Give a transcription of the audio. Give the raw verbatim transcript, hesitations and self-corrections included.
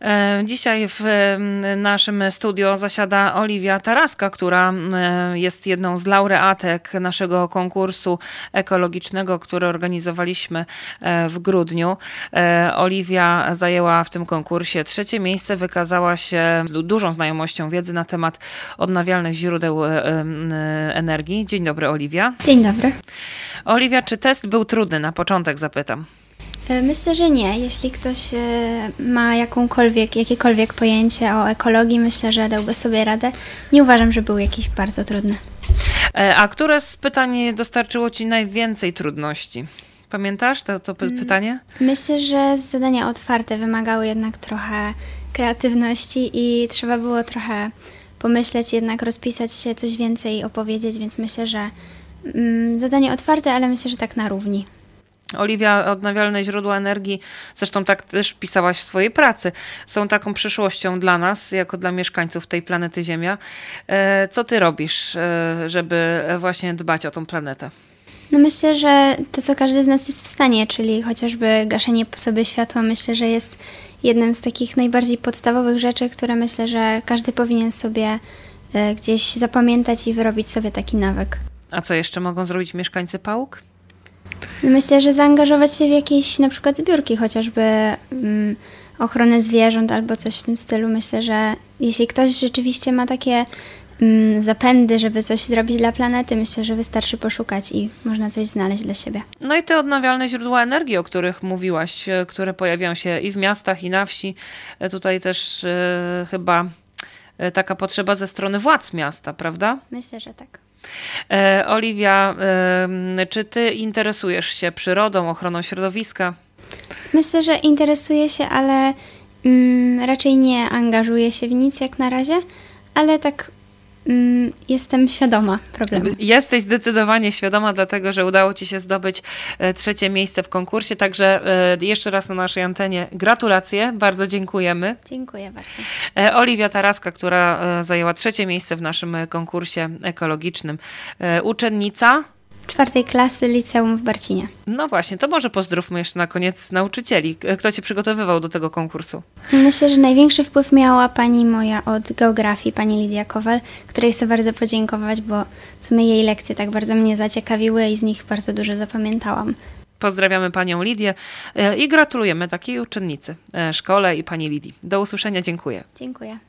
Dzisiaj w naszym studio zasiada Oliwia Taraska, która jest jedną z laureatek naszego konkursu ekologicznego, który organizowaliśmy w grudniu. Oliwia zajęła w tym konkursie trzecie miejsce, wykazała się dużą znajomością wiedzy na temat odnawialnych źródeł energii. Dzień dobry, Oliwia. Dzień dobry. Oliwia, czy test był trudny? Na początek zapytam. Myślę, że nie. Jeśli ktoś ma jakąkolwiek, jakiekolwiek pojęcie o ekologii, myślę, że dałby sobie radę. Nie uważam, że był jakiś bardzo trudny. A które z pytań dostarczyło Ci najwięcej trudności? Pamiętasz to, to pytanie? Myślę, że zadania otwarte wymagały jednak trochę kreatywności i trzeba było trochę pomyśleć, jednak rozpisać się, coś więcej opowiedzieć, więc myślę, że mm, zadanie otwarte, ale myślę, że tak na równi. Oliwia, odnawialne źródła energii, zresztą tak też pisałaś w swojej pracy, są taką przyszłością dla nas, jako dla mieszkańców tej planety Ziemia. Co ty robisz, żeby właśnie dbać o tą planetę? No myślę, że to, co każdy z nas jest w stanie, czyli chociażby gaszenie po sobie światła, myślę, że jest jednym z takich najbardziej podstawowych rzeczy, które myślę, że każdy powinien sobie gdzieś zapamiętać i wyrobić sobie taki nawyk. A co jeszcze mogą zrobić mieszkańcy Pałuk? Myślę, że zaangażować się w jakieś na przykład zbiórki, chociażby um, ochronę zwierząt albo coś w tym stylu. Myślę, że jeśli ktoś rzeczywiście ma takie um, zapędy, żeby coś zrobić dla planety, myślę, że wystarczy poszukać i można coś znaleźć dla siebie. No i te odnawialne źródła energii, o których mówiłaś, które pojawiają się i w miastach, i na wsi. Tutaj też e, chyba e, taka potrzeba ze strony władz miasta, prawda? Myślę, że tak. E, Oliwia, e, czy ty interesujesz się przyrodą, ochroną środowiska? Myślę, że interesuję się, ale mm, raczej nie angażuję się w nic jak na razie, ale tak mm, jestem świadoma problemu. Jesteś zdecydowanie świadoma, dlatego że udało ci się zdobyć trzecie miejsce w konkursie, także e, jeszcze raz na naszej antenie gratulacje, bardzo dziękujemy. Dziękuję bardzo. E, Oliwia Taraska, która e, zajęła trzecie miejsce w naszym konkursie ekologicznym. E, uczennica czwartej klasy liceum w Barcinie. No właśnie, to może pozdrówmy jeszcze na koniec nauczycieli. Kto cię przygotowywał do tego konkursu? Myślę, że największy wpływ miała pani moja od geografii, pani Lidia Kowal, której chcę bardzo podziękować, bo w sumie jej lekcje tak bardzo mnie zaciekawiły i z nich bardzo dużo zapamiętałam. Pozdrawiamy panią Lidię i gratulujemy takiej uczennicy, szkole i pani Lidii. Do usłyszenia, dziękuję. Dziękuję.